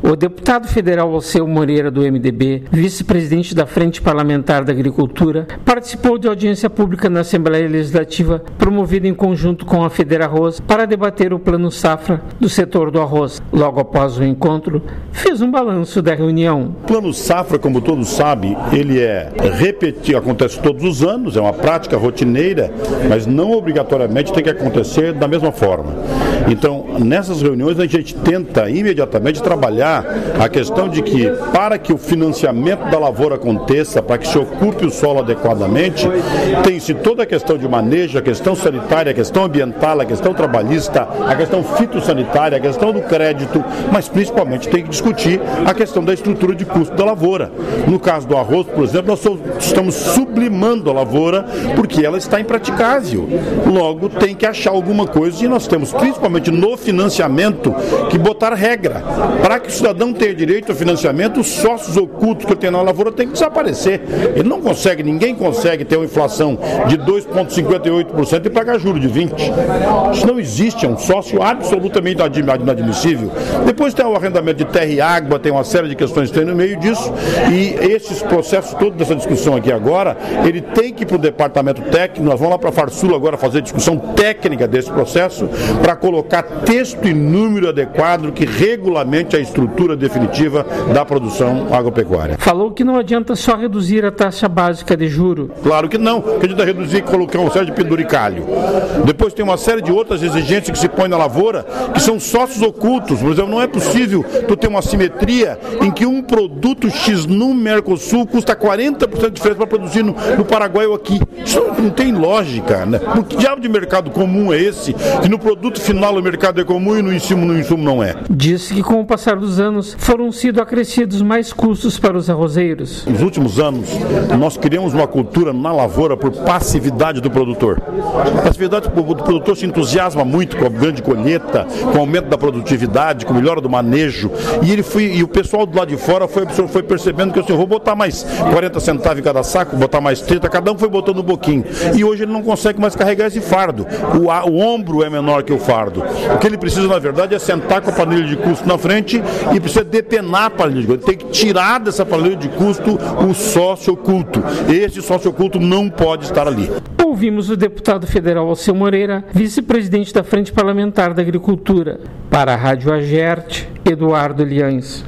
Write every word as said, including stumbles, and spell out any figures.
O deputado federal Alceu Moreira, do M D B, vice-presidente da Frente Parlamentar da Agricultura, participou de audiência pública na Assembleia Legislativa, promovida em conjunto com a Federarroz, para debater o plano safra do setor do arroz. Logo após o encontro, fez um balanço da reunião. O plano safra, como todos sabem, ele é repetido, acontece todos os anos, é uma prática rotineira, mas não obrigatoriamente tem que acontecer da mesma forma. Então, nessas reuniões a gente tenta imediatamente trabalhar a questão de que, para que o financiamento da lavoura aconteça, para que se ocupe o solo adequadamente, tem-se toda a questão de manejo, a questão sanitária, a questão ambiental, a questão trabalhista, a questão fitossanitária, a questão do crédito, mas principalmente tem que discutir a questão da estrutura de custo da lavoura. No caso do arroz, por exemplo, nós estamos sublimando a lavoura porque ela está impraticável. Logo, tem que achar alguma coisa e nós temos, principalmente no financiamento, que botar regra. Para que o cidadão tenha direito ao financiamento, os sócios ocultos que ele tem na lavoura tem que desaparecer. Ele não consegue, ninguém consegue ter uma inflação de dois vírgula cinquenta e oito por cento e pagar juros de vinte por cento. Isso não existe, é um sócio absolutamente inadmissível. Depois tem o arrendamento de terra e água, tem uma série de questões que tem no meio disso, e esses processos, toda essa discussão aqui agora, ele tem que ir para o departamento técnico. Nós vamos lá para a Farsul agora fazer discussão técnica desse processo, para colocar texto e número adequado que regulamente a estrutura definitiva da produção agropecuária. Falou que não adianta só reduzir a taxa básica de juro. Claro que não, que a gente vai reduzir e colocar uma série de penduricalho. Depois tem uma série de outras exigências que se põe na lavoura, que são sócios ocultos. Por exemplo, não é possível tu ter uma simetria em que um produto X no Mercosul custa quarenta por cento de diferença para produzir no, no Paraguai ou aqui. Isso não, não tem lógica, né? Que diabo de mercado comum é esse, que no produto final o mercado é comum e no insumo, no insumo não é? Disse que com o passar dos anos foram sido acrescidos mais custos para os arrozeiros. Nos últimos anos, nós criamos uma cultura na lavoura por passividade do produtor. A passividade do produtor se entusiasma muito com a grande colheita, com o aumento da produtividade, com a melhora do manejo, e ele foi, e o pessoal do lado de fora foi, foi percebendo que assim, eu vou botar mais quarenta centavos em cada saco, vou botar mais trinta, cada um foi botando um pouquinho. E hoje ele não consegue mais carregar esse fardo. O, a, o ombro é menor que o fardo. O que ele precisa, na verdade, é sentar com a planilha de custo na frente e precisa depenar a planilha de custo. Ele tem que tirar dessa planilha de custo o sócio oculto. Esse sócio oculto não pode estar ali. Ouvimos o deputado federal Alceu Moreira, vice-presidente da Frente Parlamentar da Agricultura. Para a Rádio Agerte, Eduardo Liães.